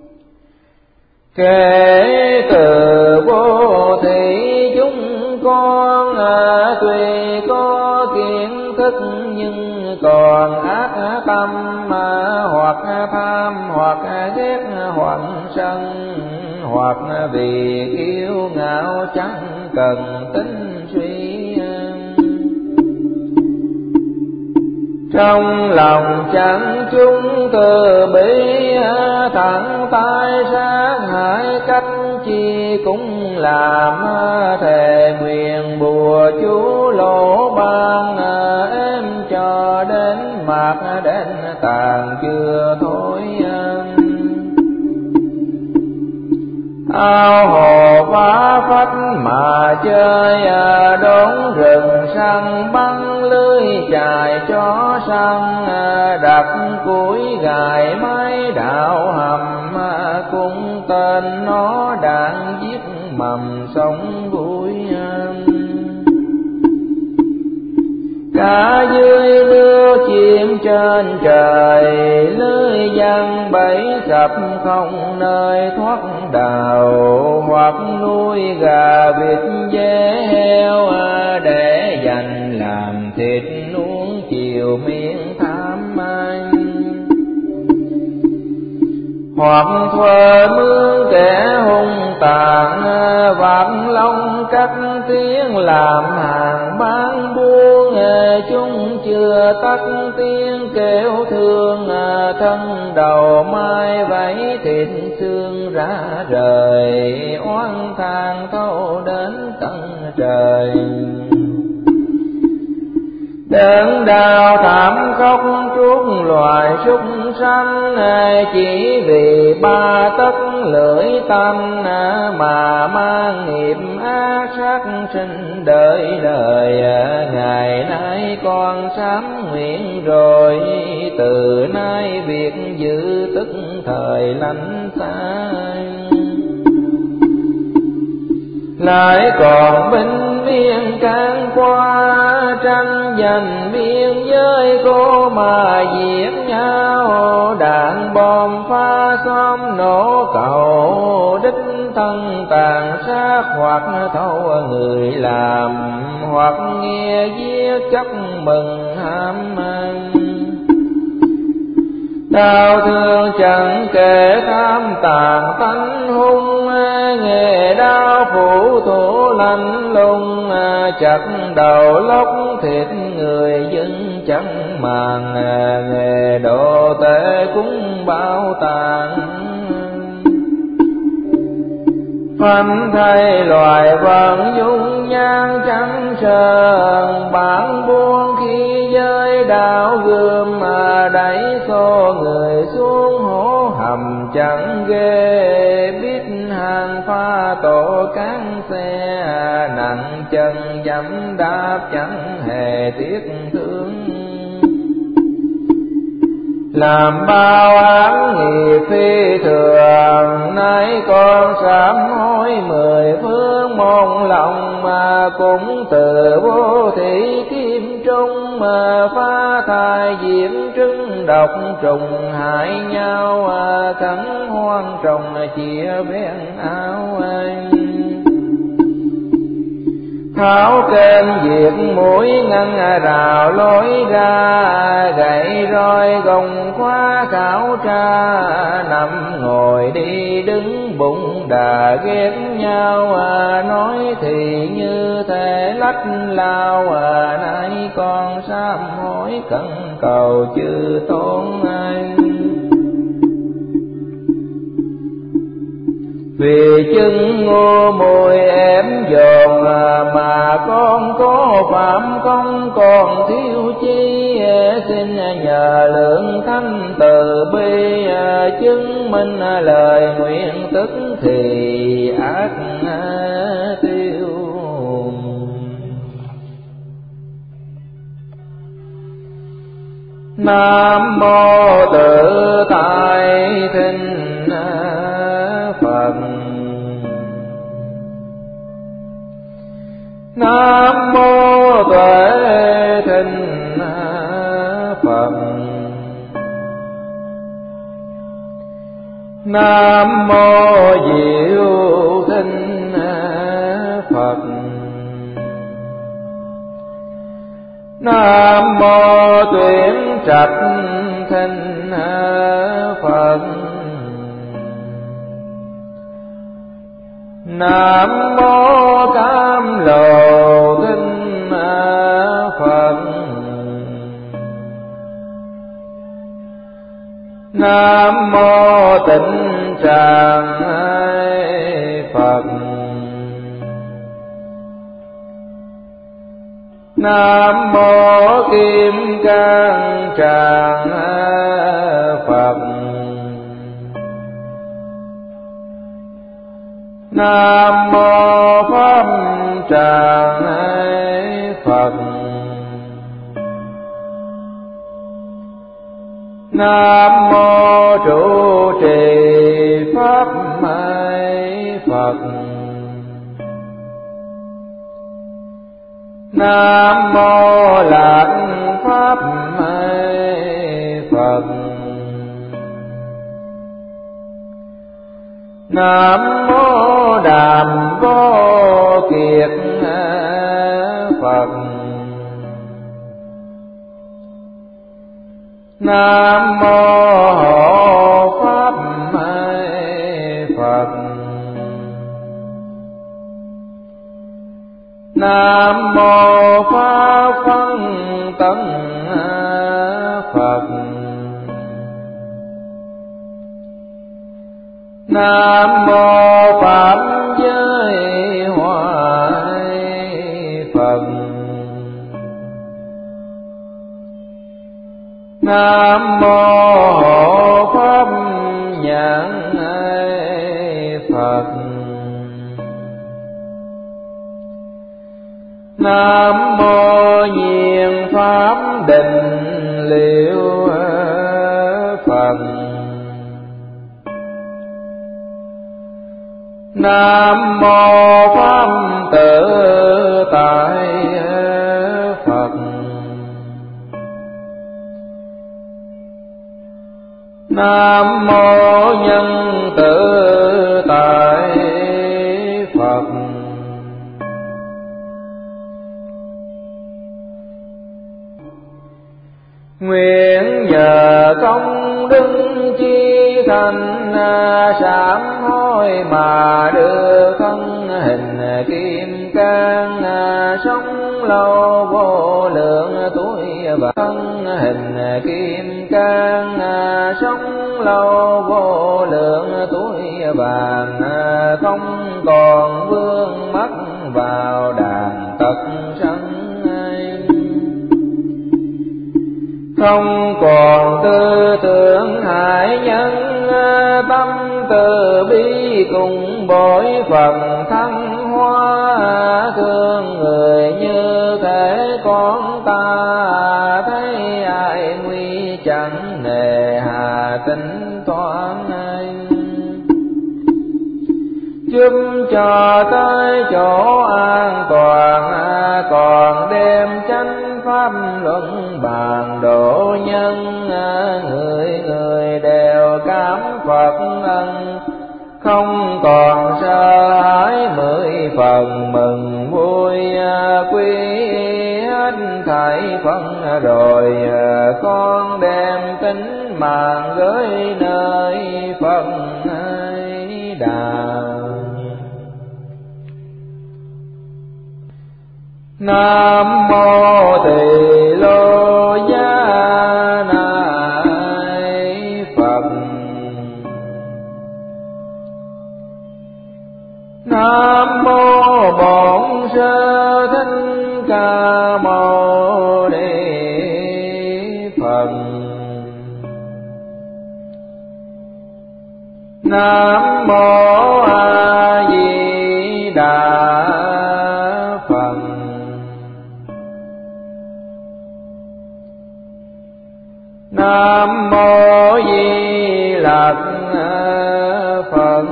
Kể từ vô thị chúng con tuy có kiến thức nhưng còn ác tâm, hoặc tham hoặc ghét hoặc sân, hoặc vì kiêu ngạo chẳng cần tính suy. Trong lòng chẳng chúng từ bi, thẳng tay sát hại cách chi cũng làm, thề nguyện bùa chú lỗ ban, em cho đến mạc đến tàn chưa thôi. Ao hồ phá phách mà chơi, đốn rừng săn bắn lưới chài cho săn, đặt củi gài mái đạo hầm, cùng tên nó đạn giết mầm sống vui. Cả dưới nước chim trên trời, lưới giăng bẫy sập không nơi thoát đào, hoặc nuôi gà vịt dê heo, để dành làm thịt nuông chiều miệng tham anh. Hoặc thuê mướn kẻ hung tàn, vạt lông cắt tiếng làm hàng bán buôn, chúng chưa tắt tiếng kêu thương, thân đầu mai vẫy thịt xương ra rời, oán than thâu đến tận trời. Đớn đau thảm khốc chuốc loài súc sanh, chỉ vì ba tấc lưỡi tanh, mà mang nghiệp ác sát sinh đời đời. Ngày nay con sám nguyện rồi, từ nay việc giữ tức thời lánh xa. Lại còn binh biên can qua, tranh giành biên giới cô mà giết nhau. Đạn bom phá xóm nổ cầu, đích thân tàn sát hoặc thâu người làm, hoặc nghe giết chóc mừng ham ăn. Đau thương chẳng kể tham tàn tánh hung, nghề đau phủ thủ lạnh lùng. Chặt đầu lóc thịt người dân chẳng màng, nghề độ tệ cũng bao tàn. Phanh thay loài vẫn dung nhan trắng sờn, bản buông khi giới đạo gươm, mà đẩy xô người xuống hố hầm chẳng ghê. Biết hàng pha tổ cán xe, nặng chân dẫm đạp chẳng hề tiếc thương. Làm bao án nghiệp phi thường, nay con sám hối mười phương môn lòng, mà cũng từ vô thị kim trung, mà phá thai diễm trứng độc trùng hại nhau. Khẩn hoang trồng chia bén áo anh, tháo kênh diệt mũi ngăn rào lối ra. Gậy roi gồng khóa khảo tra, nằm ngồi đi đứng bụng đà ghét nhau. Nói thì như thể lách lao, nay con sám hối cẩn cầu chư tôn anh. Vì chứng ngu muội ém dồn, mà con có phạm công còn thiếu chi. Xin nhờ lượng thanh từ bi, chứng minh lời nguyện tức thì ác tiêu. Nam mô Tự Tại Thinh Phật. Nam mô Tuệ Thinh Phật. Nam mô Diệu Tinh Phật. Nam mô Tuyển Trạch Thinh Phật. Nam mô Cam Lồ Tinh Phật. Nam mô Tịnh Tràng Phật. Nam mô Kim Cang Tràng Phật. Nam mô Pháp Tràng Phật. Nam mô Trụ Trì Pháp Phật. Nam mô Lạc Pháp Phật. Nam mô Đàm Vô Kiệt Phật. Nam mô Hộ Pháp Phật. Nam mô Pháp Phân Tấn Phật. Nam mô Pháp Giới Hoại Phật. Nam mô Hộ Pháp Nhãn Phật. Nam mô Nhiên Pháp Định Liệu Phật. Nam mô Pháp Tự Tại Phật. Nam mô Nhân Tự Tại Phật. Nguyện nhờ công đức chi thành sám hối mà được thân hình kim cang sống lâu vô lượng tuổi, và thân hình kim cang sống lâu vô lượng tuổi vàng, không còn vương mắc vào đàn tật sanh, không còn tư tưởng hại nhân, tâm từ bi cùng bội phần thăng hoa, thương người như thể con ta, thấy ai nguy chẳng nề hà tính toán, giúp cho tới chỗ an toàn, còn đem chánh pháp luận bàn độ nhân, người người đều cảm Phật ân, không còn sợ hãi 10 phần mừng vui, quy hết thảy phân rồi, con đem tính mạng gửi nơi Phật Đà. Nam mô Tỳ Lô Giá Nại Phật. Nam mô Bổn Sư Thích Ca Mâu Ni Phật. Nam mô A Di Đà Phật. Nam mô Di Lặc Phật.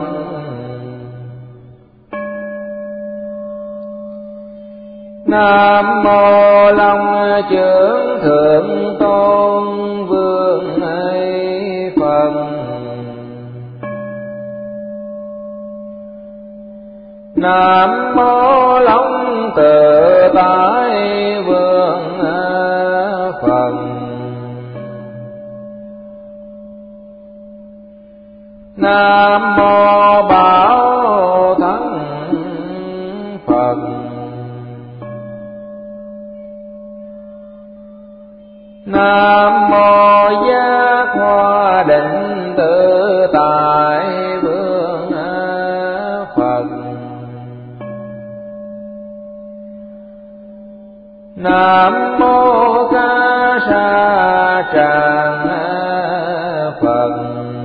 Nam mô Long Trưởng Thượng Tôn Vương Phật. Nam mô Long Tự Tại Vương Phật. Nam mô Bảo Thân Phật. Nam mô Giác Hoa Định Tự Tại Vương Phật. Nam mô Ca Sa Tràng Phật.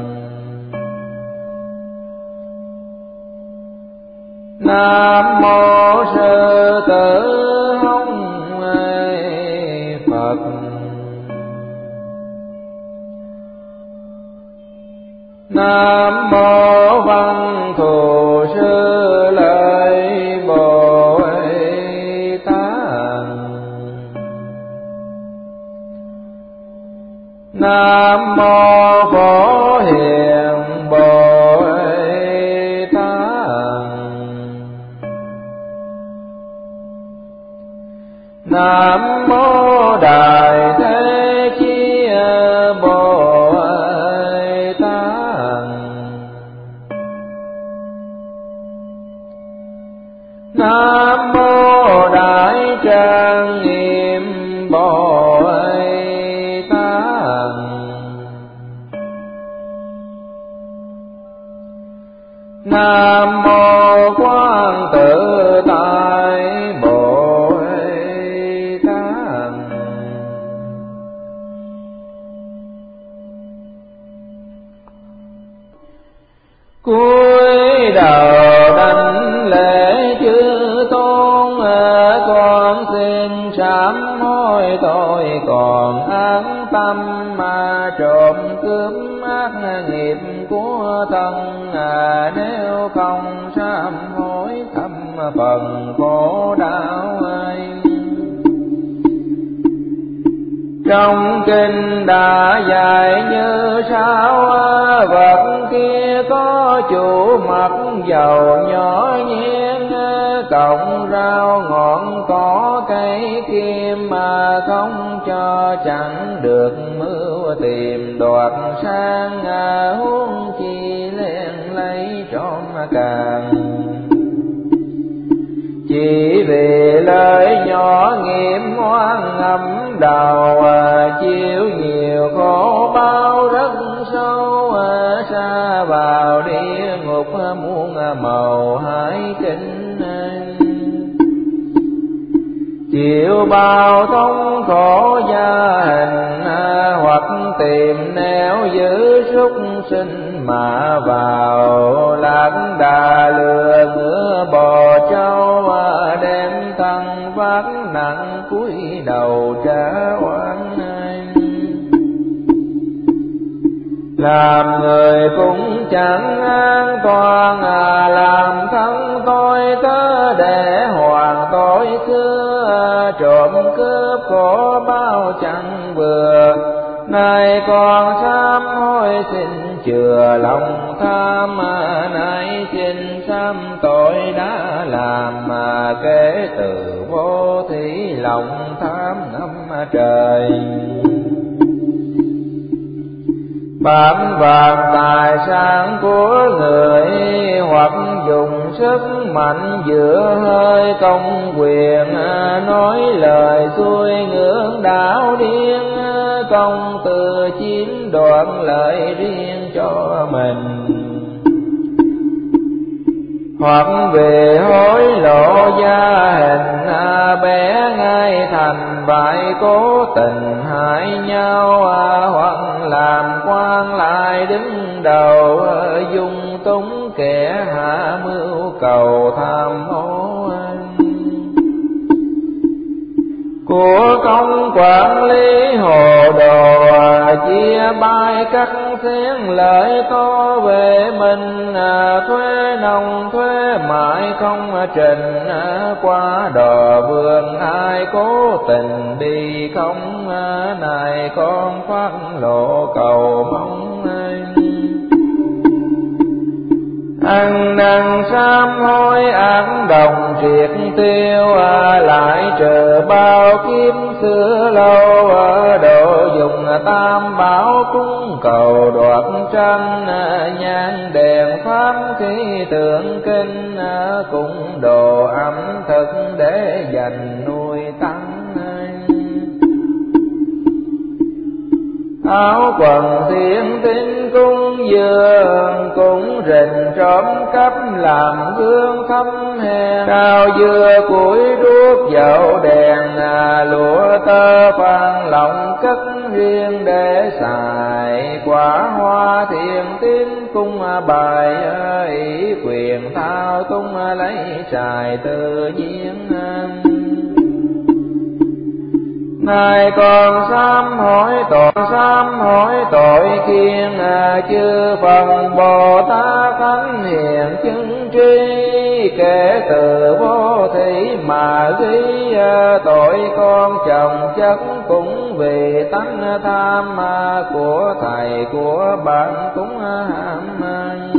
Nam mô Sư Tử Hồng Phật. Nam mô Văn Thù Sư Lợi Bồ Tát. Nam mô Phổ Hiền Bồ Tát. Nam mô Đại Thế Chí Bồ Tát. Nam mô Đại Trang Nghiêm Bồ Tát. Nam mô Quang Tự Tại Bồ Tát. Cúi đầu đảnh lễ chư tôn, con xin sám hối tội còn ác tâm mà trộm cướp ác nghiệp của thân. Nếu không sám hối thâm phần khổ đau ai. Trong kinh đã dạy như sau, vật kia có chủ mặc dầu nhỏ nhien, cọng rau ngọn cỏ cây kim mà không cho chẳng được mưu tìm đoạt sang. Huống chi len lấy trộm càng, chỉ vì lời nhỏ nghiệm oan ngầm đầu. Chịu nhiều khổ bao rất sâu, xa vào địa ngục muôn màu hải kinh. Chịu bao thống khổ gia hình, hoặc tìm nẻo giữ súc sinh mà vào. Lạc đà lừa ngựa bò trâu, đem thân vác nặng cúi đầu trả oan. Làm người cũng chẳng an toàn, làm thân tôi tớ để hoàn tội xưa. Trộm cướp khổ bao chẳng vừa, nay con sám hối xin chừa lòng tham. Nay xin sám tội đã làm, mà kể từ vô thí lòng tham ngắm trời. Bám vàng tài sản của người, hoặc dùng sức mạnh giữa hơi công quyền. Nói lời xuôi ngưỡng đảo điên, công từ chiếm đoạt lợi riêng cho mình. Hoặc về hối lộ gia hình, bé ngay thành bại cố tình hại nhau. Hoặc làm quan lại đứng đầu, dung túng kẻ hạ mưu cầu tham ô. Của công quản lý hồ đồ, chia bay cắt xén lợi to về mình. Thuế nông thuế mại không trình, qua đò vườn ai cố tình đi không. Này con phát lộ cầu mong ăn năn sám hối ác đồng triệt tiêu, lại trừ bao kiếp xưa lâu, độ dùng tam bảo cúng cầu đoạt tranh, nhang đèn pháp khí tượng kinh, cũng đồ ẩm thực để dành nuôi tăng. Áo quần thiên tinh cung dường, cũng rình trộm cắp làm gương thâm hèn. Cao dưa củi đuốc dầu đèn, lụa tơ phan lọng cất riêng để xài. Quả hoa thiền tín cung bài, ý quyền thao tung lấy xài tự nhiên. Nay con sám hối tội khiên, chư Phật Bồ Tát Thánh Hiền chứng tri. Kể từ vô thủy mà ghi, tội con chồng chất cũng vì tánh tham, của thầy của bạn cũng ham.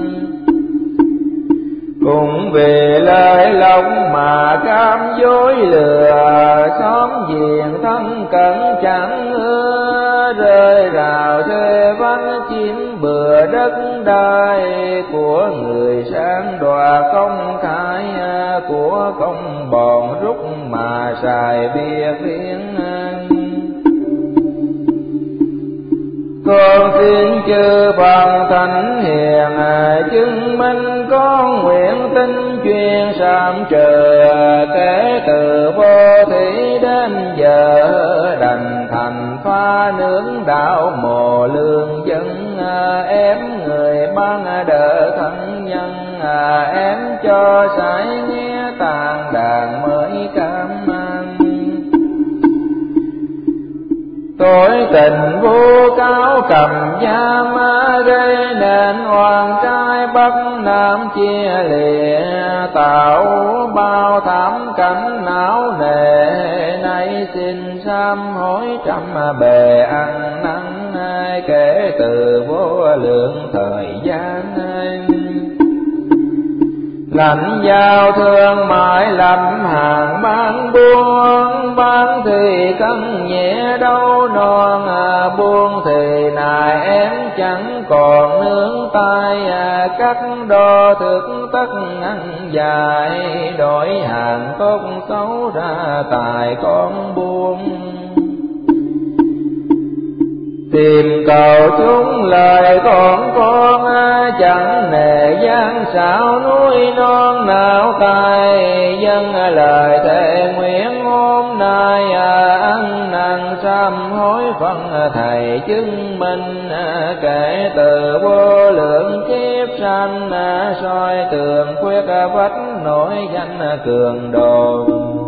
Cũng vì lời lòng mà cam dối lừa, xóm giềng thân cận chẳng ưa. Rơi rào thuê vắng chiếm bừa đất đai, của người sang đoạt công khai, của công bọn rút mà xài việc riêng. Con xin chư Phật Thánh Hiền chứng minh con nguyện tin chuyên sám trời. Kể từ vô thủy đến giờ, đành thành pha nướng đạo mồ lương dân. Ém người ban đỡ thân nhân, ém cho sải nghe tàn đàn mới cam an. Tội tình vô cáo cầm giam, gây nên oan trai bắc nam chia lìa. Tạo bao thảm cảnh não nề, nay xin sám hối trăm bề ăn năn. Kể từ vô lượng thời gian, lãnh giao thương mại lập hàng bán buôn. Bán thì cân nhẹ đâu non, buôn thì nài em chẳng còn nương tay. Cắt đo thực tất ăn dài, đổi hàng tốt xấu ra tài con buôn. Tìm cầu chúng lời con chẳng nề gian xảo núi non nào tay. Dân lời thề nguyện hôm nay, ăn năn sám hối phân thầy chứng minh. Kể từ vô lượng kiếp sanh, soi tường khuyết vách nổi danh cường đồ.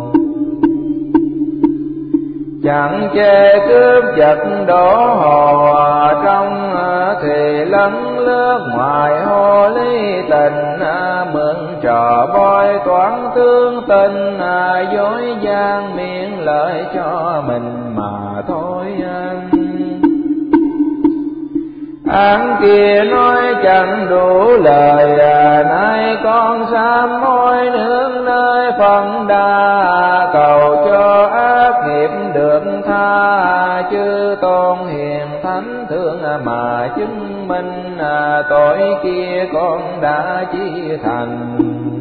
Chẳng chê cướp giật đổ hồ trong, thì lấn lướt ngoài hồ ly tình. Mượn trò bói toán tương tình, dối gian miệng lợi cho mình mà thôi. Án kia nói chẳng đủ lời, nay con sám hối nương nơi phần đa. Cầu cho ác nghiệp được tha, chư tôn hiền thánh thương mà chứng minh. Tội kia con đã chi thành,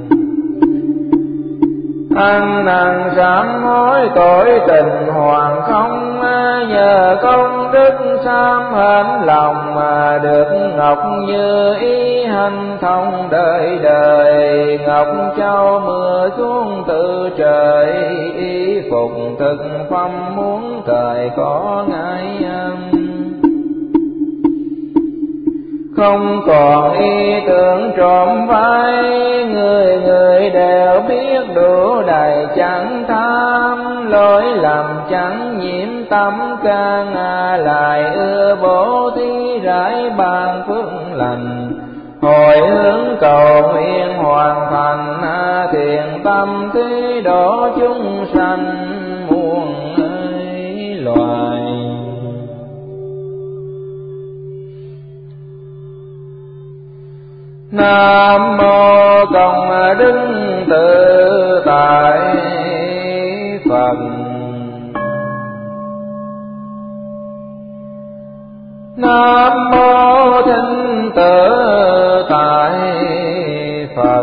ăn năn sám hối tội tình hoàn không. Nhờ công đức sám hên lòng, được ngọc như ý hành thông đời đời. Ngọc châu mưa xuống từ trời, y phục thực phẩm muốn thời có ngại. Không còn ý tưởng trộm vai, người người đều biết đủ đầy chẳng tham. Lỗi lầm chẳng nhiễm tâm can, lại ưa bố thí rải ban phước lành. Hồi hướng cầu nguyện hoàn thành, thiện tâm thí độ chúng sanh muôn loài. Nam mô Công Đức Tự Tại Phật. Nam mô Thinh Tự Tại Phật.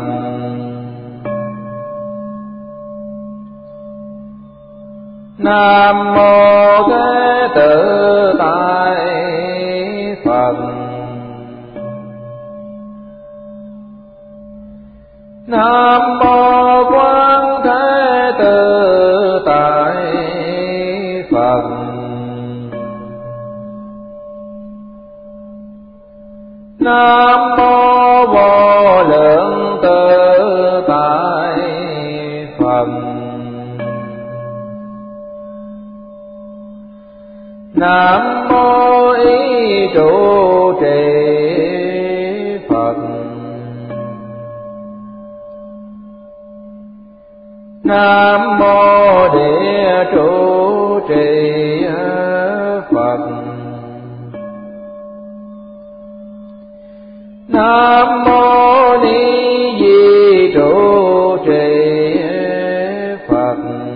Nam mô Thế Tự Tại Phật. Nam mô Quán Thế Tự Tại Phật. Nam mô Vô Lượng Tự Tại Phật. Nam mô Ý Trụ Trì Phật. Nam mô Địa Trụ Trì Phật. Nam mô Ni Di Trụ Trì Phật.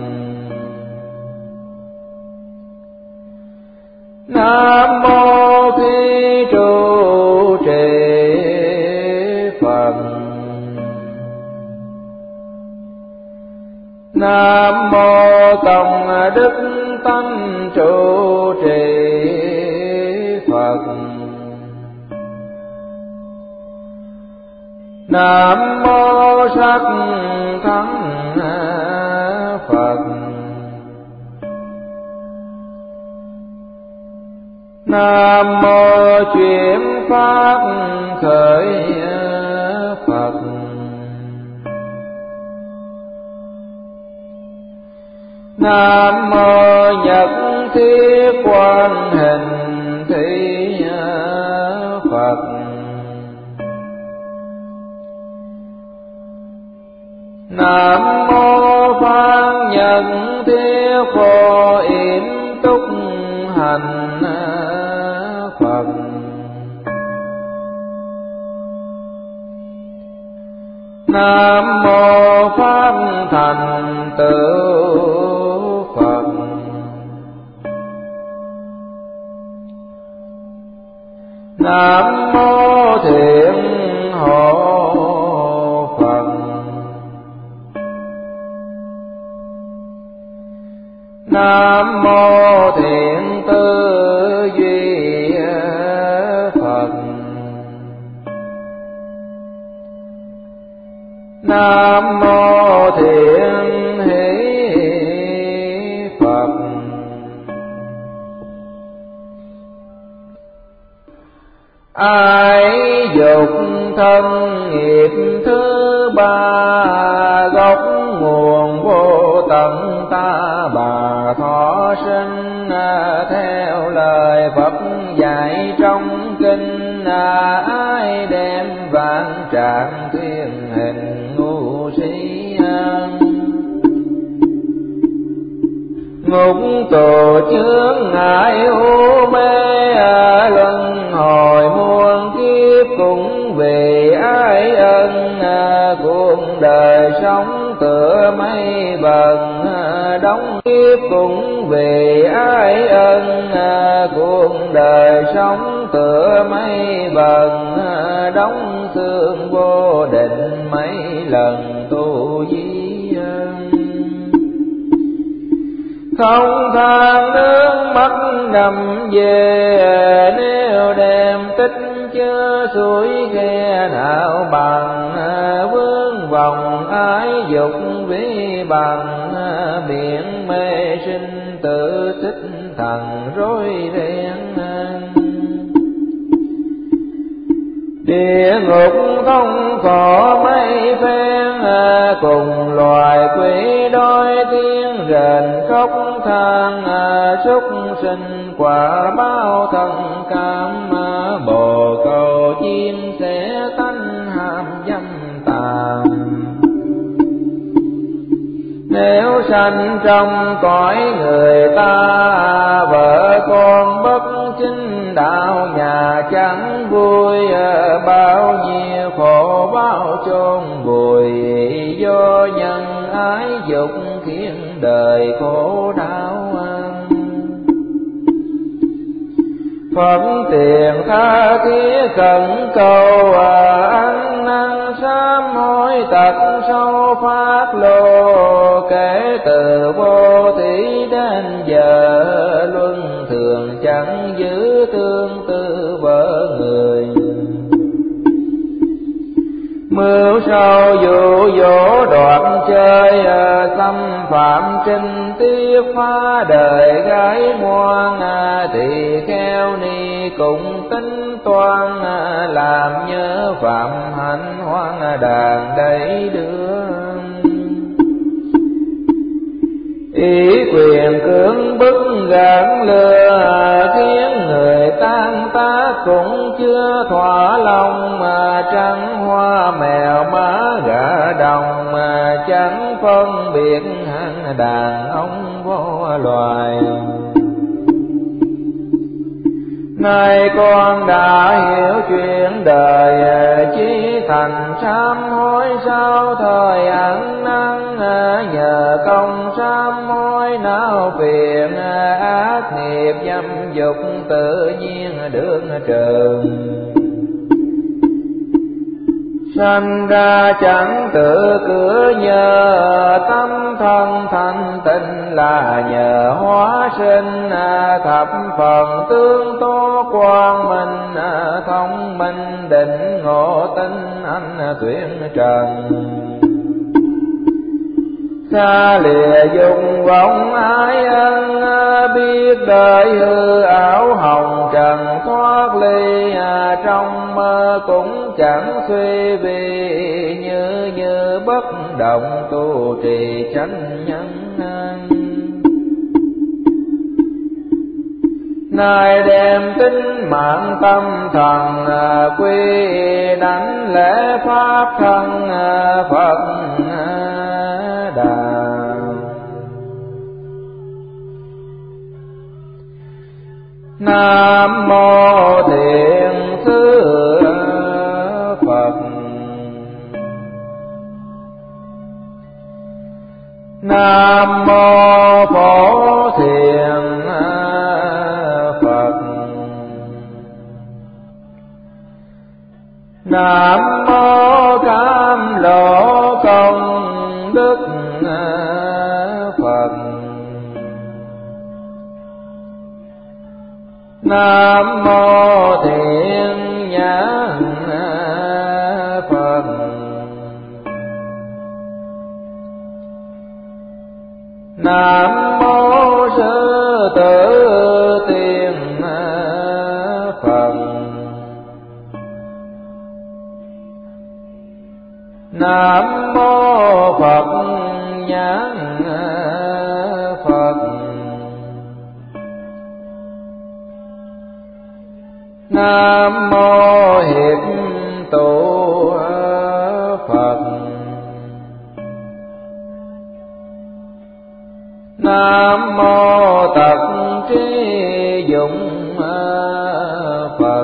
Nam mô Thi Trụ Trì Phật. Nam mô Công Đức Tánh Trụ Trì Phật. Nam mô Sắc Thắng Phật. Nam mô Chuyển Pháp Khởi Phật. Nam mô Nhật Thiết Quan Hình Thị Phật. Nam mô Pháp Nhật Thiết Phổ Yểm Túc Hành Phật. Nam mô Pháp Thành Tựu Phật. Nam mô Thiện Hộ Phật. Nam mô Thiện Tư Duy Phật. Nam mô Thiện Hỷ Phật. Ai dục thân nghiệp thứ ba, gốc nguồn vô tận ta bà thọ sinh. Theo lời Phật dạy trong kinh, ai đem vạn trạng thiên hình ngu si ngục tù chướng ngại u mê, luân hồi muôn kiếp cũng vì ai ân. Cuộc đời sống tựa mây bần, đóng kiếp cũng vì ai ân. Cuộc đời sống tựa mây bần, đóng xương vô định mấy lần tu di. Không than nước mắt đầm về, nếu đem tích chứa suối khe nào bằng. Vương vòng ái dục vi bằng, biển mê sinh tự thích thần rối ren. Địa ngục không có mấy phen, cùng loài quỷ đói tiếng rền khóc than. Súc sinh quả báo thân cam, bồ câu chim sẽ tánh ham dâm tàm. Nếu sanh trong cõi người ta, vợ con bất chính đạo nhà chẳng vui, bao nhiêu khổ bao chôn vùi, do nhân ái dục khiến đời khổ đau. Phận tiền tha thiết cần cầu, ăn năn sám hối tật sâu phát lộ, kể từ vô thủy đến giờ luân thường chẳng giữ tương tư vợ người. Mưu sâu dụ dỗ đoạn chơi, xâm phạm trinh tiết phá đời gái ngoan, thì kheo ni cũng tính toan, làm nhớ phạm hạnh hoang đàn đẩy đưa. Ý quyền cưỡng bức gạn lừa, khiến người tan tác cũng chưa thỏa lòng, mà trắng hoa mèo má gà đồng, mà chẳng phân biệt hạng đàn ông vô loài. Nay con đã hiểu chuyện đời, chí thành sám hối sao thời ăn năn, nhờ công sám hối não phiền, ác nghiệp dâm dục tự nhiên được trừ. Sanh ra chẳng tự cửa nhờ, tâm thân thanh tịnh là nhờ hóa sinh, thập phần tương tố quang minh, thông minh định ngộ tinh anh tuyển trần. Xa lìa dục vọng ái ân, biết đời hư ảo hồng trần thoát ly, trong mơ cũng chẳng suy vì, như bất động tu trì chánh nhân. Nay đem tính mạng tâm thần, quy đảnh lễ pháp thân Phật Đà. Nam mô Thiện Sư Phật. Nam mô Phổ Thiện Phật. Nam mô Cam Lộ Công Đức Phật. Nam mô Thiện Nhãn Phật. Nam mô Sư Tử Tiên Phật. Nam mô Phật Nhãn Phật. Nam mô Hiệp Tụ Phật. Nam mô Tật Trí Dụng Phật.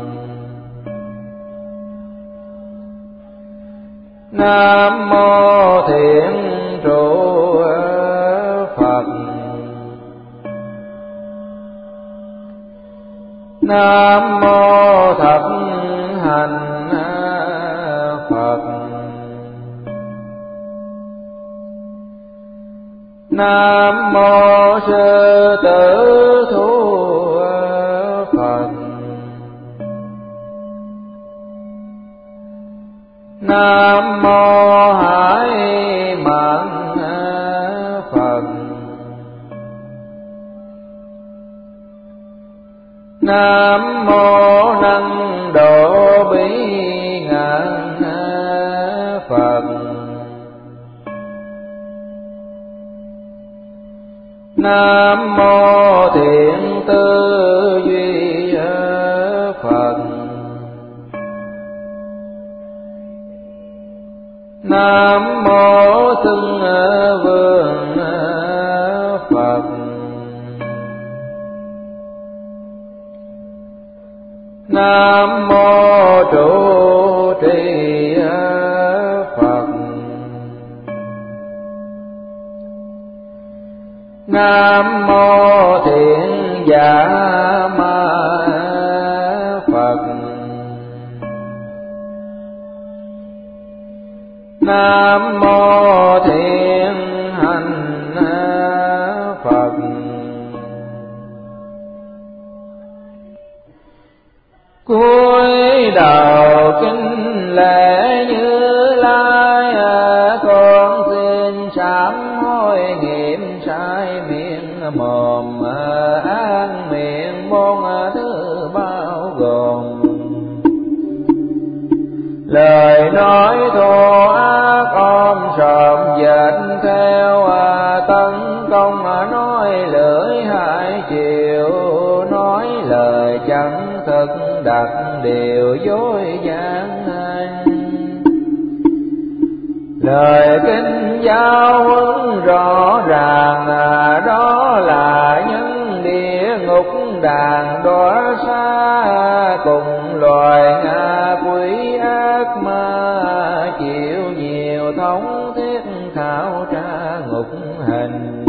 Nam mô Thiện Trụ Phật. Nam mô Thập Hành Phật. Nam mô Sư Tử Thú Phật. Nam mô Hải Mạn Phật. Nam mô Năng Độ Bỉ Ngạn Phật. Nam mô Thiện Tư Duy Phật. Nam mô Xưng Vương Phật. Nam mô Thiện Giả Ma Phật. Nam mô Thiện Hành Phật. Cúi đầu kính lễ Như Lai, con xin sám hối nghiệm sai miệng mồm, ác miệng bốn thứ bao gồm. Lời nói thô ác ôm sòm dệt theo, tấn công nói lưỡi hai chiều, nói lời chẳng thực đặt điều dối gian. Lời kinh giáo huấn rõ ràng, đó là những địa ngục đàn đọa xa, cùng loài ngạ quỷ ác ma, chịu nhiều thống thiết khảo tra ngục hình.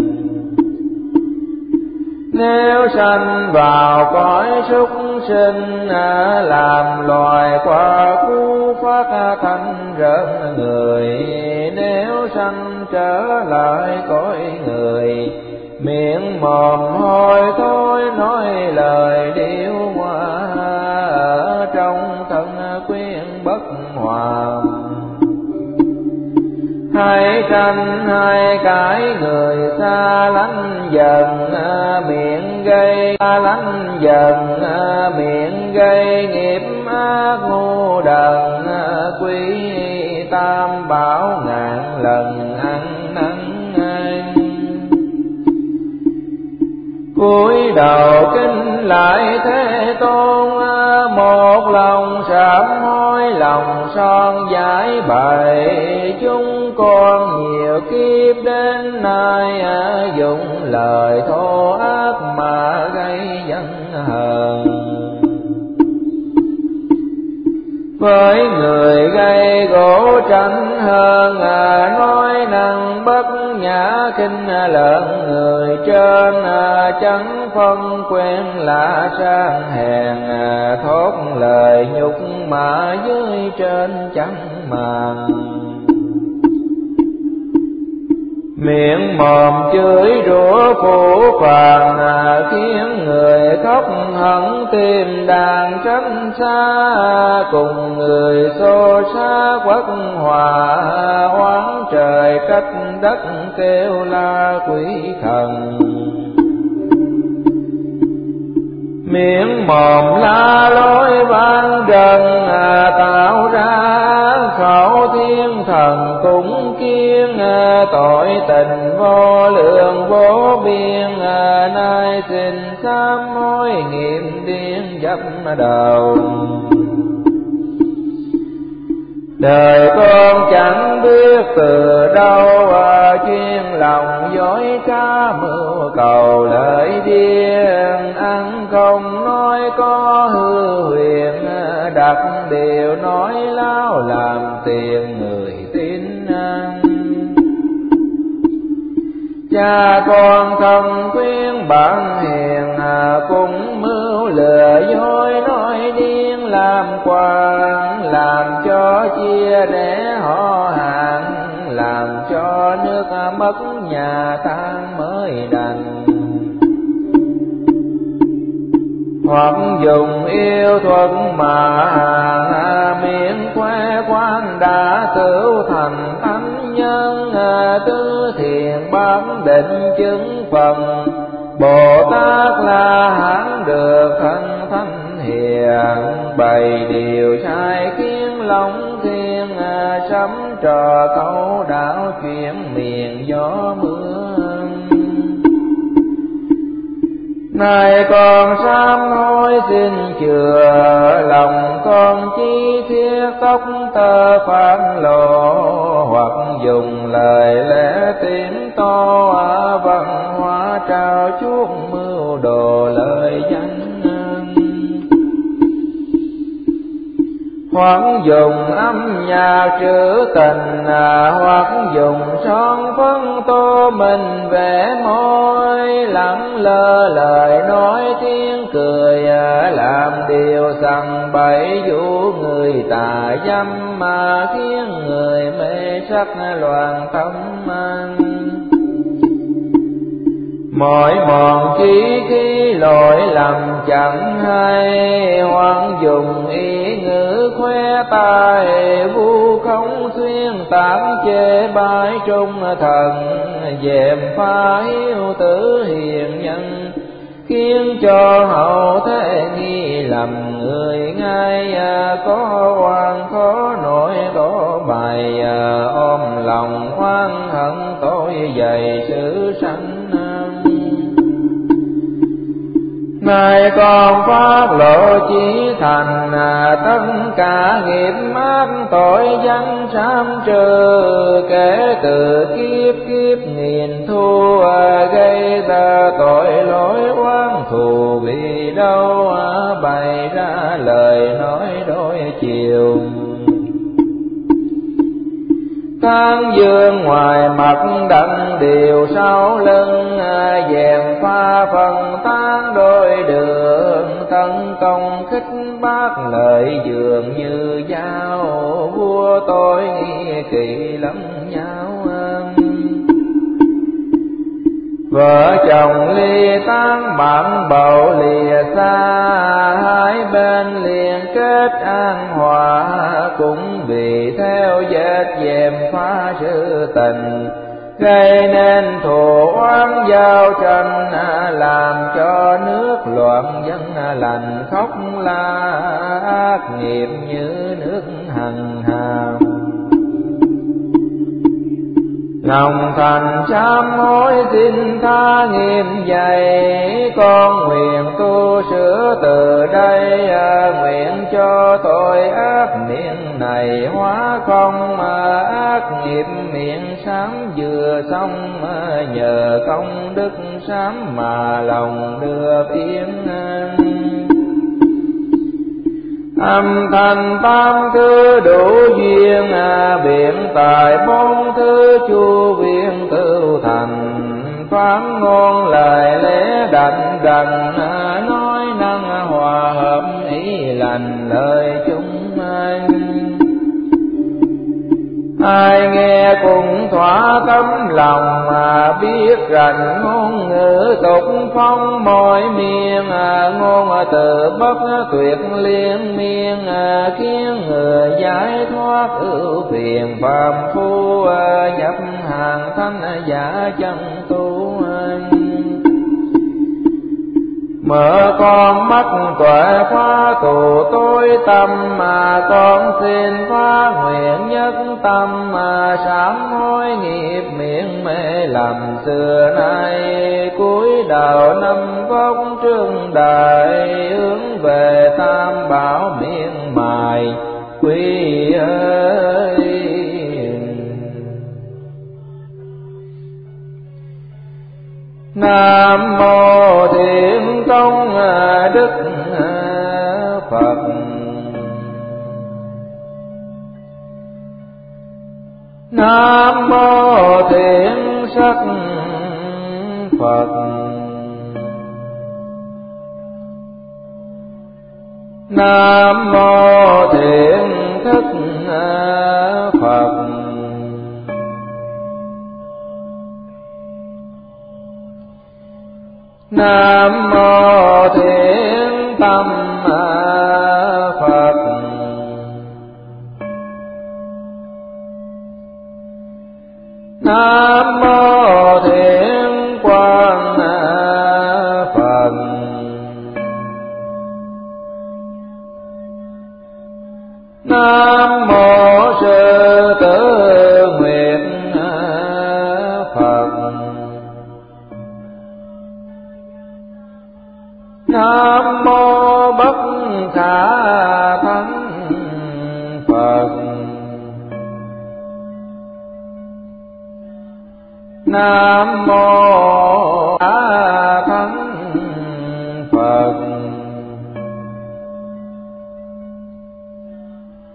Nếu sanh vào cõi súc sinh, làm loài quả cú phát thanh rợn người. Nếu sanh trở lại cõi người, miệng mồm hôi thối nói lời điêu hoa, ở trong thân quyến bất hòa. Hai tranh hai cái người xa lánh dần, miệng gây xa lánh dần, miệng gây nghiệp ác ngu đần, quý tam bảo ngàn lần ăn năn. Cúi đầu kính lại Thế Tôn, một lòng sám hối lòng son giải bày. Chúng con nhiều kiếp đến nay, dùng lời thô ác mà gây giận hờn. Với người gây gỗ tranh hơn, nói năng bất nhã khinh lợn người trên. Chẳng phân quen lạ sang hèn, thốt lời nhục mà dưới trên chẳng màng. Miệng mồm chửi rủa phủ phàng, khiến người khóc hận tim đàn tránh xa. Cùng người xô xá quất hòa, oán trời trách đất kêu la quỷ thần. Miệng mồm la lối ban trần, tạo ra khẩu thiên thần cũng kiêng. Tội tình vô lượng vô biên, nay xin sám hối nghiệm điên dấp đầu. Đời con chẳng biết từ đâu, chuyên lòng dối trá mưu cầu lợi điên. Ăn không nói có hư huyền, đặt điều nói láo làm tiền người tin ăn. Cha con thân khuyên bạn hiền, cũng mưu lừa dối nói điên làm quan. Làm cho chia rẽ họ hàng, làm cho nước mất nhà tan mới đành. Hoặc dùng yêu thuật mà miệng khoe khoang đã tửu thành thánh nhân. Tứ thiền bám định chứng phần, Bồ Tát La Hán được thân thánh hiền. Bày điều sai khiến lòng thiên, sấm trò câu đạo chuyện miền gió mưa. Này con sám hối xin chừa, lòng con chi thiết tóc tơ phản lộ. Hoặc dùng lời lẽ tiếng to, văn hóa trao chuốt mưu đồ lời danh. hoặc dùng âm nhạc trữ tình, hoặc dùng son phấn tô mình vẽ môi, lẳng lơ lời nói tiếng cười, làm điều sằng bậy dụ người tà dâm, mà khiến người mê sắc loạn tâm anh. Mỗi mòn chí khi lỗi lầm chẳng hay, hoặc dùng ý ngữ khoe tài, vu khống xuyên tạc chê bai trung thần, dèm pha hiếu tử hiền nhân, khiến cho hậu thế nghi lầm người ngay. Có oan khó nổi có bài, ôm lòng oan hận tội dày sự sanh. Nay con phát lộ chí thành, tất cả nghiệp ác tội danh sám trừ, kể từ kiếp kiếp nghìn thu, gây ra tội lỗi oán thù vì đâu, bày ra lời nói đôi chiều. Tán dương ngoài mặt đặng điều sau lưng, dèm pha phần tán đôi đường, tấn công khích bác lợi dường như dao, vua tôi nghi kỵ lẫn nhau. Vợ chồng ly tán bạn bầu lìa xa, hai bên liền kết an hòa, cũng vì theo vết dèm pha sự tình, gây nên thù oán giao tranh, làm cho nước loạn dân lành khóc la, ác nghiệp như nước hằng hà. Lòng thành sám hối xin tha nghiêm dày, con nguyện tu sửa từ đây, nguyện cho tội ác miệng này hóa không, ác nghiệp miệng sám vừa xong, nhờ công đức sám mà lòng được yên. Âm thanh tam thứ đủ duyên, biện tài bốn thứ chu viên cửu thành, phán ngôn lời lẽ đảnh đảnh, nói năng hòa hợp ý lành lời chúng anh. Ai nghe cũng thỏa tấm lòng, mà biết rành ngôn ngữ tục phong mỗi miền, ngôn từ bất tuyệt liên miên, khiến người giải thoát ưu phiền phàm phu, nhập hàng thanh giả chân tu. Mở con mắt tuệ phá tù tối tâm, mà con xin phá nguyện nhất tâm, mà sám hối nghiệp miệng mê lầm xưa nay, cúi đầu năm vóc trương đại, hướng về tam bảo miệng mài quy ơi. Nam mô Thiện Tông Đức Phật. Nam mô Thiện Sắc Phật. Nam mô Thiện Thức Phật. Nam mô Thiện Tâm Phật. Nam mô Thiện Quang Phật. Nam mô Sư Tử Nguyệt Phật. Nam mô Bất Khả Thắng Phật. Nam mô A Thắng Phật.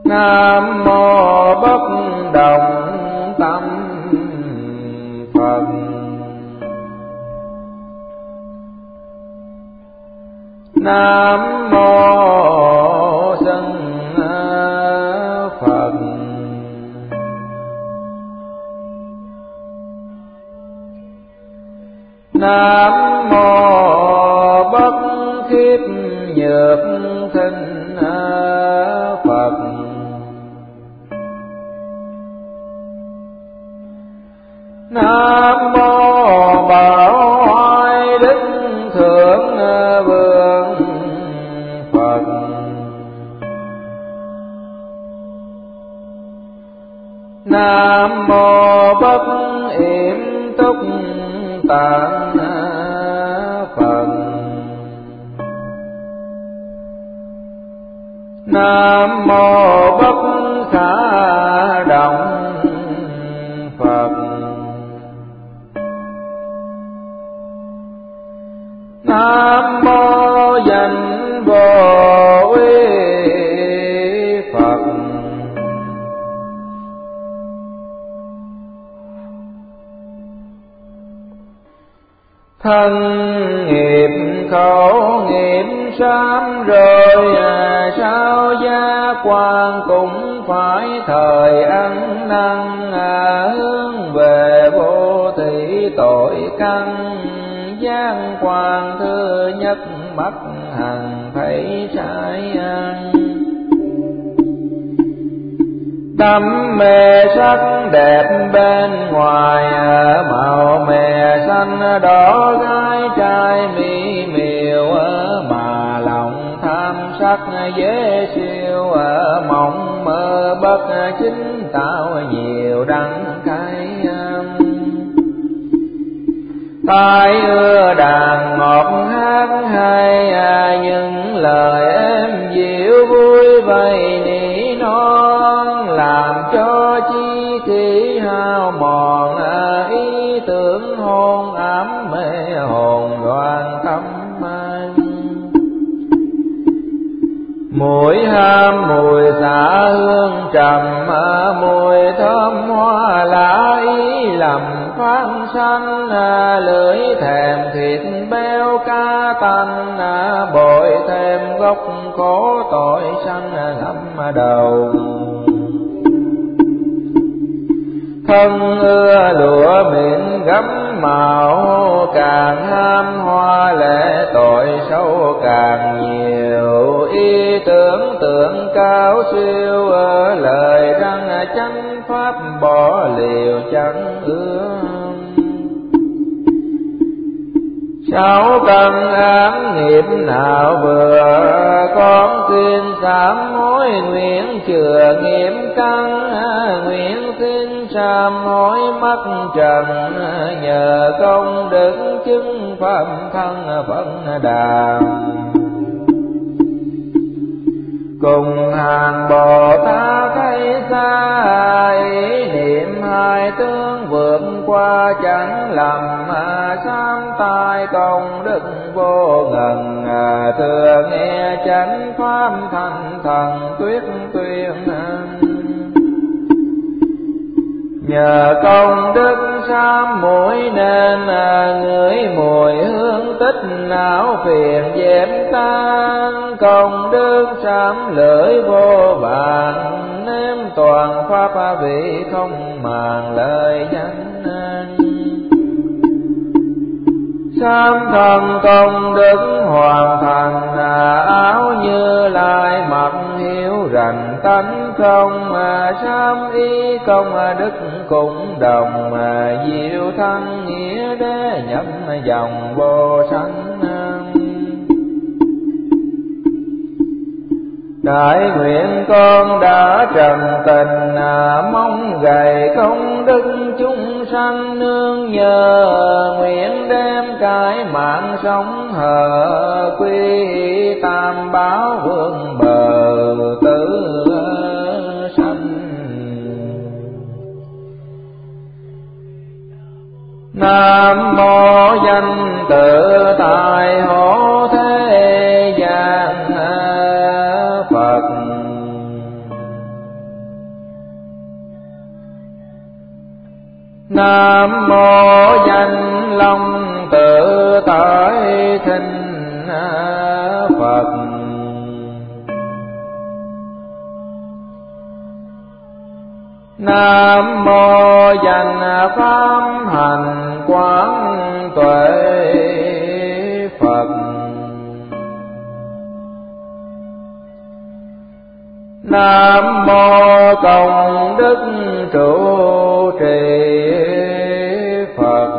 Nam mô bất động tâm Phật. Nam mô sân Phật. Nam mô bất khiếp nhược thinh Phật. Nam mô bảo hoài đức thượng vương Phật. Nam mô bất yểm túc tạng Phật. Nam mô bất khả động Phật. Nam mô danh vô uy Phật. Thân nghiệp khẩu nghiệp sám rồi, sao gia quan cũng phải thời ăn năn, hướng về vô thị tội căn. Giang quan thứ nhất mắt hằng thấy sai ăn. Đam mê sắc đẹp bên ngoài, màu mè xanh đỏ gái trai mỹ miều, mà lòng tham sắc dễ siêu, mộng mơ bất chính tạo nhiều đắng cay. Tai ưa đàn ngọt hát hay, những lời êm dịu vui vầy nỉ non, làm cho chi kỷ hao mòn, ý tưởng hôn ám mê hồn loạn tâm. Mùi ham mùi xả hương trầm, mùi thơm hoa lá ý lầm phát sanh, lưỡi thèm thịt béo cá tanh, bội thêm gốc khổ tội sanh ngậm đầu. Thân ưa lụa mịn gấm màu, càng ham hoa lệ tội sâu càng nhiều. Ý tưởng tượng cao siêu, lời răng chánh pháp bỏ liều chẳng ưa. Sáu căn ám nghiệp nào vừa, con xin sám hối nguyện chừa nghiệp căn. Nguyện xin sám hối mắc trần, nhờ công đức chứng pháp thân Phật Đà. Cùng hàng Bồ Tát thấy xa, ý niệm hai tướng vượt qua chẳng lầm. Sám tai công đức vô ngần, thừa nghe chánh pháp thành thần tuyết tuyên. Nhờ công đức sám mũi nên, ngửi mùi hương tích não phiền dẹp tan. Công đức sám lưỡi vô vàn, nếm toàn pháp vị không màng lời danh. Sám thần công đức hoàn thành, áo Như Lai mặc hiếu rành tánh không. Sám ý công đức cũng đồng, diệu thân nghĩa đế nhập dòng vô sanh. Đại nguyện con đã trần tình, mong gầy công đức chúng sanh nương nhờ. Nguyện đem cái mạng sống hờ, quy tam bảo vương bờ tử sanh. Nam mô danh tự tại hộ thế gian Phật. Nam mô danh long tự tại thinh Phật. Nam mô danh pháp hành quán tuệ Phật. Nam mô công đức trụ trì Phật.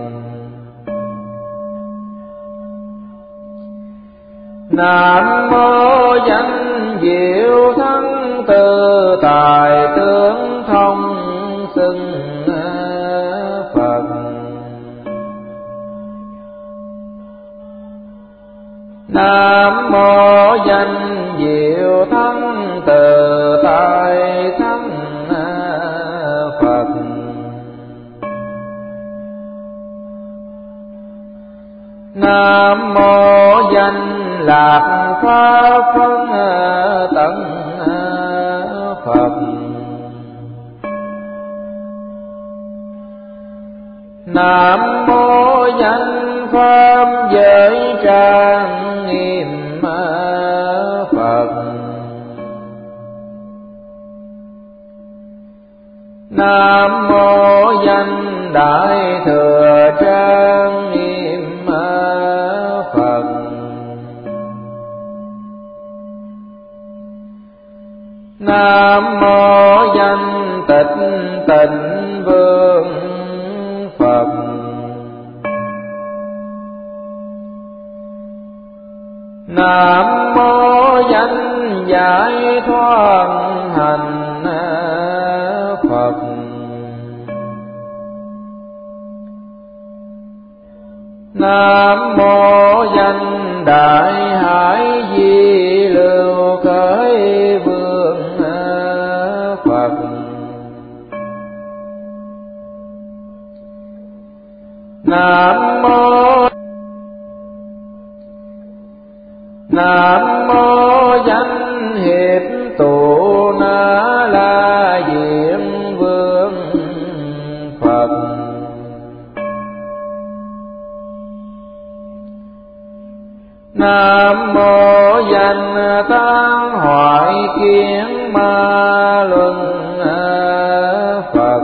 Nam mô danh diệu thắng tự tại tướng thông xưng Phật. Nam mô danh diệu thắng tự tại thắng Phật. Nam mô danh lạc pháp phân tận Phật. Nam mô danh pháp giới trang nghiêm Phật. Nam mô danh đại thừa trang nghiêm Phật. Nam mô danh tịch tịnh vương Phật. Nam mô danh giải thoát hành Phật. Nam mô danh đại hải di lưu khởi vương Phật. Nam mô danh hiệp tụ na la diệm vương Phật. Nam mô danh tán hoại kiến ma luân Phật.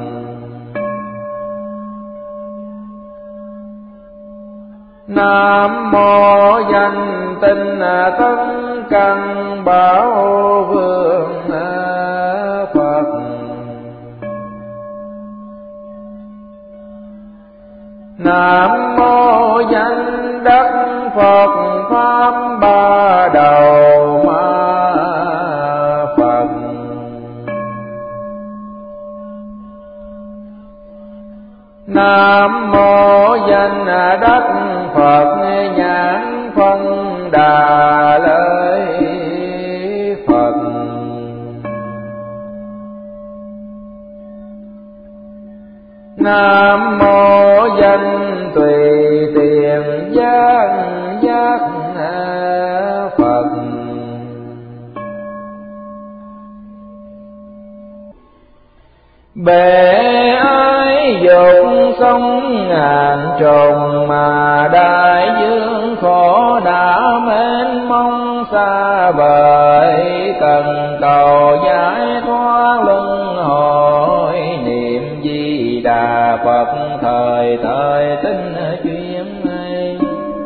Nam mô danh tinh tấn căn bảo vương Phật. Nam mô danh đắc Phật pháp ba đầu ma Phật. Nam mô danh đắc Phật nhãn phân đà lợi Phật. Nam mô danh tùy tiện giác giác Phật. Bề ái dục sông ngàn trùng mà đại dương khổ đã mênh mông xa vời. Cần cầu giải thoát luân hồi niệm Di Đà Phật thời thời tinh chuyên này.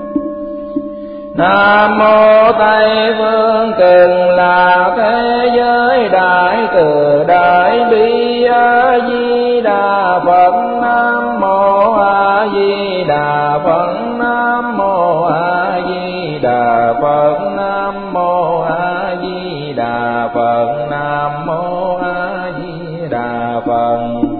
Nam mô Tây Phương Cực Lạc thế giới đại từ đại bi A Di Đà Phật. Nam mô A Di Đà Phật. Nam mô A Di Đà Phật. Nam mô A Di Đà Phật. Nam mô A Di Đà Phật.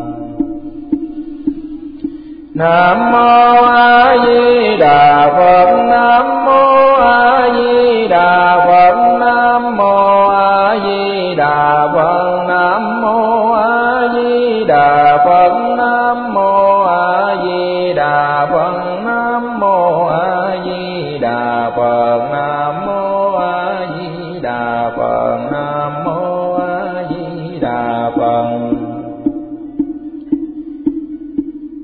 Nam mô A Di Đà Phật. Nam mô A Di Đà Phật. Nam mô A Di Đà Phật. Nam mô A Di Đà Phật. Nam mô A Di Đà Phật. Nam mô A Di Đà Phật. Nam mô A Di Đà Phật. Nam mô A Di Đà Phật.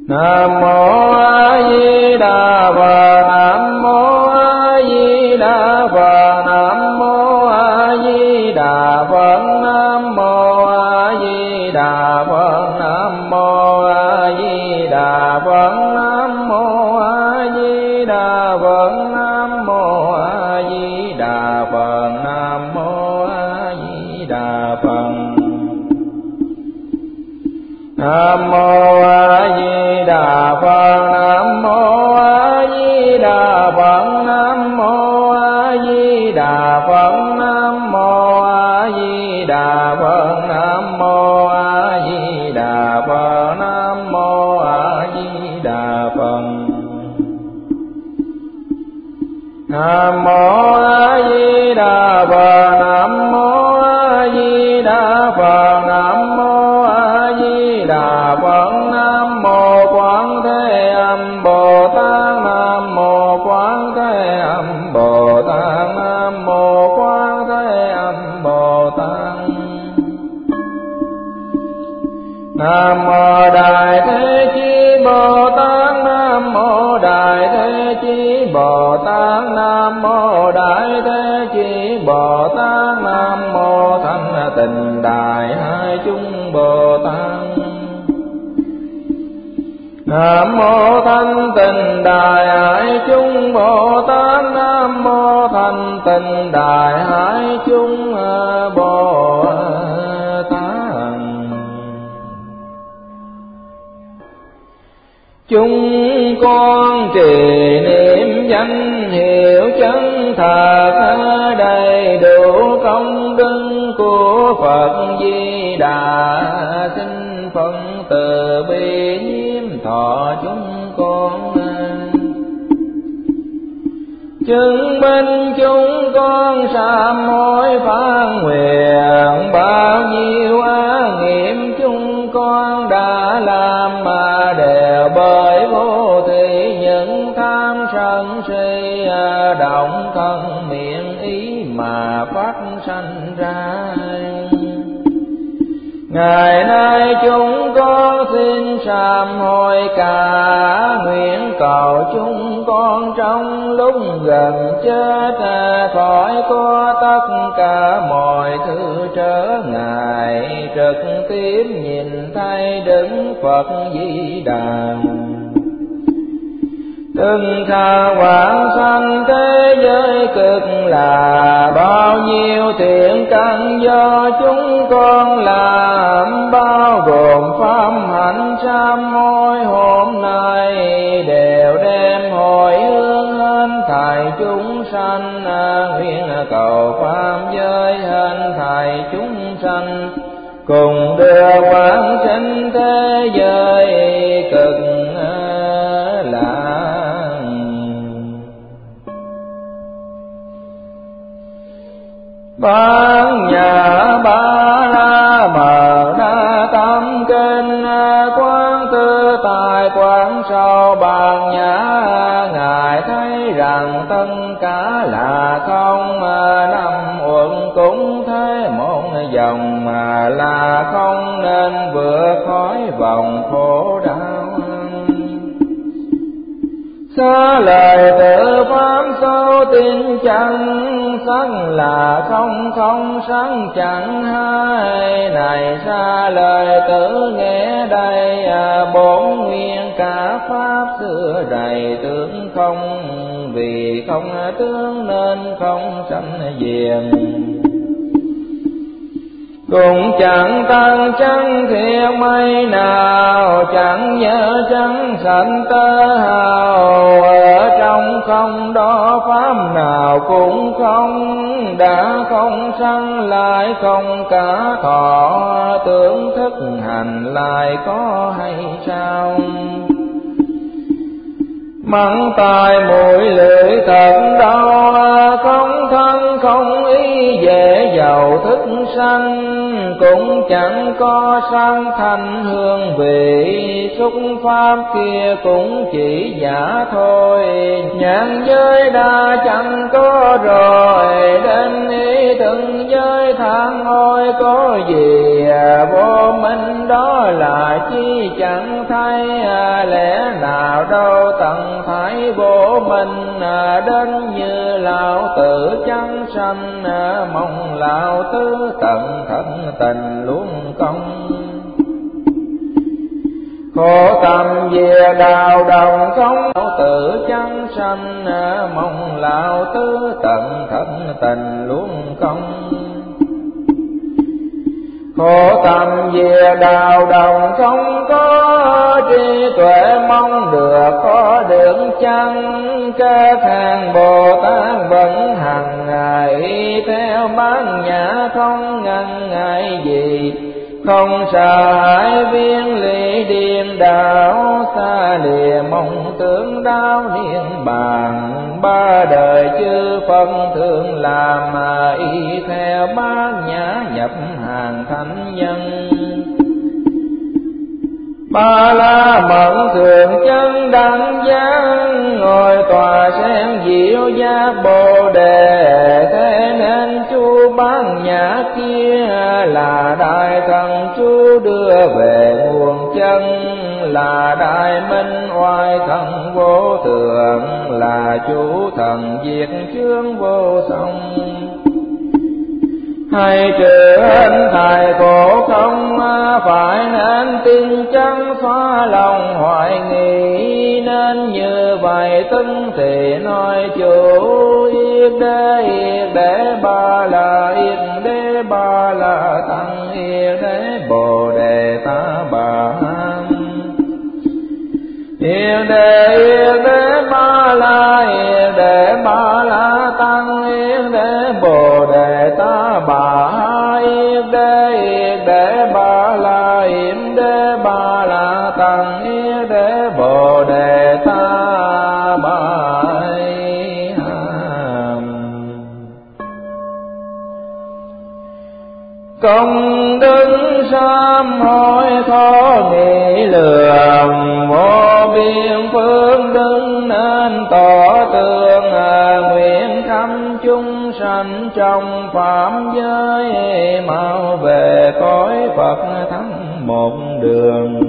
Nam mô A Di Đà Phật. Nam mô A Di Đà Phật. Nam mô A Di Đà Phật. Nam mô A Di Đà Phật. Nam mô A Di Đà Phật. Nam mô A Di Đà Phật. Nam mô A Di Đà Phật. Nam mô A Di Đà Phật. Nam mô A Di Đà Phật. Nam mô A Di Đà Phật. Nam mô A Di Đà Phật. Nam mô A Di Đà Phật. Nam mô A Di Đà Phật. Nam mô A Di Đà Phật. Nam mô A Di Đà Phật. Nam mô A Di Đà Phật. Nam mô A Di Đà Phật. Nam mô Quán Thế Âm Bồ Tát. Nam mô Quán Thế Âm Bồ Tát. Nam mô Quán Thế Âm Bồ Tát. Nam mô Đại Thế Chí Bồ Tát. Nam mô Đại Thế Chí Bồ Tát. Nam mô Đại Thế Chí Bồ Tát. Nam mô Thanh Tịnh Đại Hải Chúng Bồ Tát. Nam mô Thanh Tịnh Đại Hải Chúng Bồ Tát. Nam mô Thanh Tịnh Đại Hải Chúng Bồ Tát. Chúng con trì niệm danh hiệu chân thật, đầy đủ công đức của Phật Di Đà. Xin Phật từ bi nhiếp thọ chúng con, chứng minh chúng con sám hối phán nguyện. Bao nhiêu ác nghiệp chúng con đã làm mà đều bởi vô thị những tham sân si động thân miệng ý mà phát sanh ra. Ngày nay chúng con xin sám hối cả, nguyện cầu chúng con trong lúc gần chết khỏi có tất cả mọi thứ trở ngại, trực tiếp nhìn thấy Đức Phật Di Đà. Từng khả vãng sanh thế giới cực là, bao nhiêu thiện căn do chúng con làm, bao gồm pháp hạnh sám hối hôm nay đều đem hồi hướng hết thảy chúng sanh. Nguyện cầu pháp giới hết thảy chúng sanh cùng đưa quán sinh thế giới cực lạc. Bát Nhã Ba La Mật Đa Tâm Kinh, quán tư tài quán sâu Bát Nhã. Ngài thấy rằng tất cả là không, năm uẩn cũng thế một dòng mà là không, nên vượt khỏi vòng khổ đau. Xá lời tự pháp sâu tin chẳng, sắc là không không sắc chẳng hai. Này xa lời tự nghe đây, bốn nguyên cả pháp xưa đầy tướng không. Vì không tướng nên không sanh diền, cũng chẳng tăng chẳng thiệt mây nào, chẳng nhớ chẳng sanh tơ hào. Ở trong không đó pháp nào cũng không, đã không sanh lại không cả thọ. Tưởng thức hành lại có hay sao? Mắng tai mũi lưỡi thật đau, không thân không ý dễ dầu thức sanh, cũng chẳng có sang thanh hương vị, xúc pháp kia cũng chỉ giả thôi. Nhãn giới đa chẳng có rồi, đến ý từng giới than ôi có gì, vô minh đó là chi chẳng thấy, lẽ nào đâu tận thái vô minh, đến như lão tử chẳng sanh, mong lão tứ tận thân tình luôn công. Khổ tâm về đạo đồng sống, lão tử chẳng sanh, mong lão tứ tận thân tình luôn công. Khổ tâm về đạo đồng không có trí tuệ, mong được có được chăng. Các hàng Bồ Tát vẫn hằng ngày theo bát nhã, không ngăn ngại gì, không sợ hãi viên lý điên đảo. Xa lìa mong tưởng đau niết bàn, ba đời chư phân thường làm y theo bát nhã, nhập hàng thánh nhân. Ba la mật thường chân đẳng giác, ngồi tòa xem diệu giác Bồ Đề. Thế nên chú bát nhã kia là đại thần chú đưa về nguồn chân, là đại minh oai thần vô thượng, là chủ thần diệt chướng vô song. Hay trừ hình thầy khổ không, phải nên tin chắn phá lòng hoài nghi. Nên như vậy tưng thì nói chủ, yết đế ba la, yết đế ba la tăng, yết đế Bồ Đề Ta Bà. Yết đế ba la, yết đế ba la tăng, yết đế Bồ Đề Ta Bà. Yết đế ba la, yết đế ba la tăng, yết đế Bồ Đề Ta Bà. Công đức sám hối khó nghĩ lường, vô biên phương đức nên tỏ tường. Nguyện khắp chúng sanh trong phạm giới, mau về cõi Phật thắng một đường.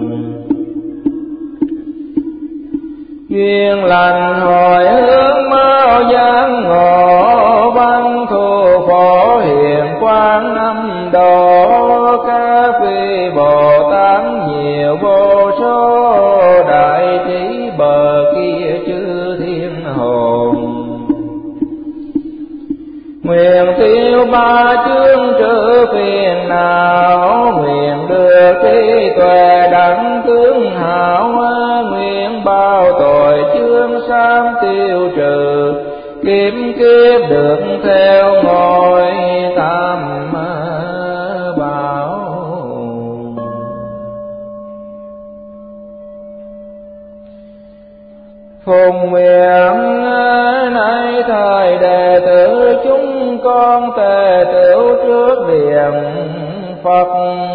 Duyên lành hồi hướng mau giác ngộ, văn thu phổ hiền quang âm độ. Các vị Bồ Tát nhiều vô số, đại trí bờ kia chư thiên hồn. Nguyện tiêu ba chướng trừ phiền não, nguyện đưa trí tuệ đẳng tướng hảo. Nguyện bao tội chướng sám tiêu trừ, kiếm kiếp được theo ngôi tam bảo. Phùng nguyện nay thời đệ tử chúng con tề tựu trước điện Phật,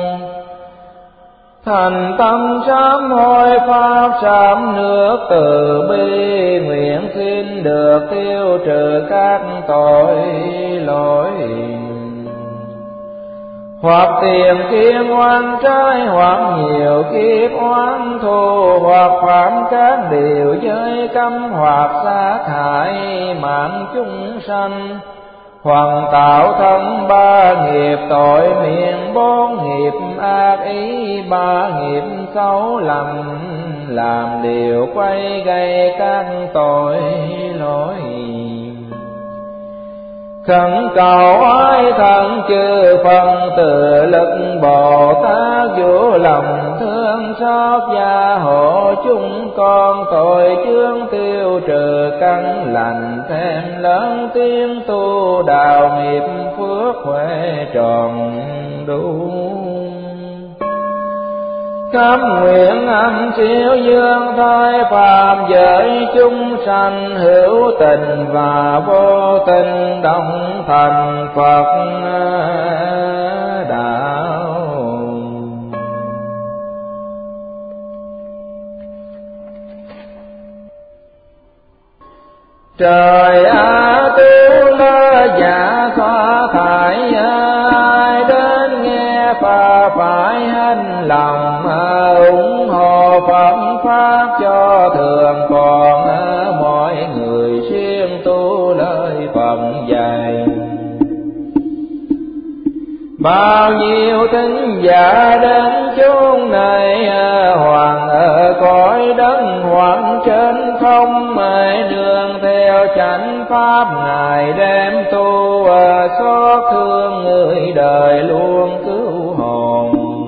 thành tâm sám hối pháp sám nước từ bi. Nguyện xin được tiêu trừ các tội lỗi, hoặc tiền kiên oan trái, hoặc nhiều kiếp oán thù, hoặc phạm các điều giới cấm, hoặc sát hại mạng chúng sanh, hoặc tạo thân ba nghiệp tội miệng, bốn nghiệp ác ý, ba nghiệp xấu lầm, làm điều quay gây các tội lỗi. Khẩn cầu oai thần chư phần từ lực Bồ Tát, vô lòng thương xót gia hộ chúng con. Tội chướng tiêu trừ căn lành, thêm lớn tiếng tu đạo nghiệp phước huệ tròn đủ. Khắp nguyện âm siêu dương thôi phàm giới chúng sanh, hữu tình và vô tình đồng thành Phật Trời tu la dạ thoa thải, ai đến nghe và phải hành lòng ủng hộ phẩm pháp cho thường còn mọi người siêng tu lời Phật dạy. Bao nhiêu thính giả đến chốn này, hoàng ở cõi đất hoặc trên không, nương theo chánh pháp ngài đem tu, xót thương người đời luôn cứu hồn.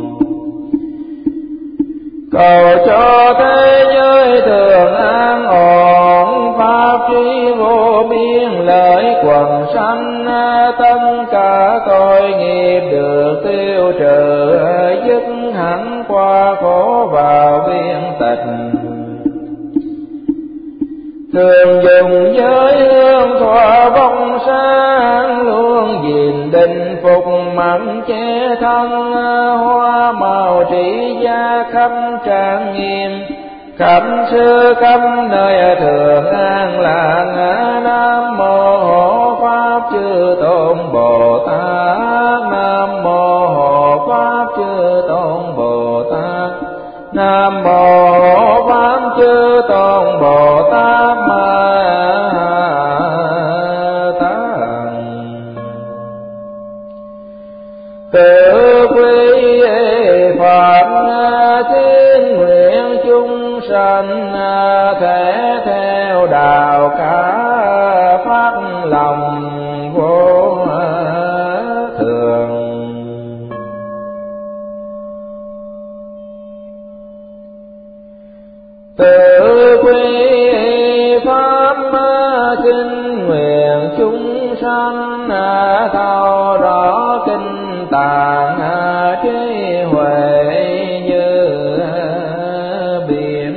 Cầu cho thế giới thường an ổn, pháp trí vô biên lợi quần sanh, tất cả tội nghiệp được tiêu trừ, dứt hẳn qua khổ vào biên tịch. Thường dùng giới hương thọ vong sáng, luôn gìn định phục mặn che thân, hoa màu trị gia khắp trang nghiêm, khắp xứ khắp nơi thường an lạc. Nam mô Hộ Pháp Chư Tôn Bồ Tát, Nam mô Hộ Pháp Chư Tôn Bồ Tát, Nam mô Hộ Pháp Chư Tôn Bồ Tát Ma Tát. Tự quy Phật thiên nguyện chúng sanh, thể theo đạo cả phát lòng vô thường. Tự quy pháp kinh nguyện chúng sanh, thấu rõ kinh tạng trí huệ như biển.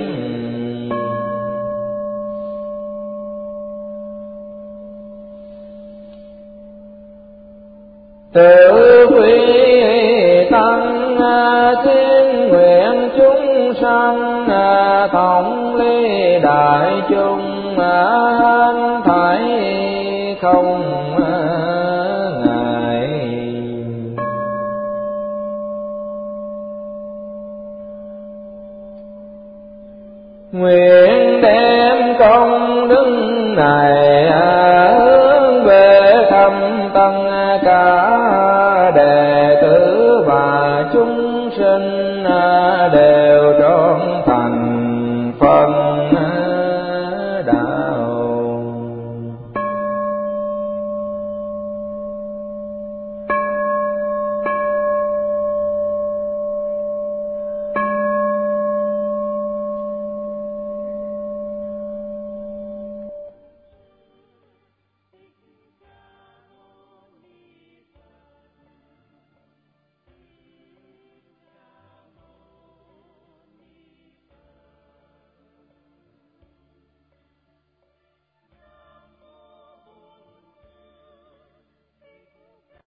Tự quy tăng thiên nguyện chúng sanh, thống ly đại chúng hết thảy không ngại. Nguyện đem công đức này hướng về thâm tăng cả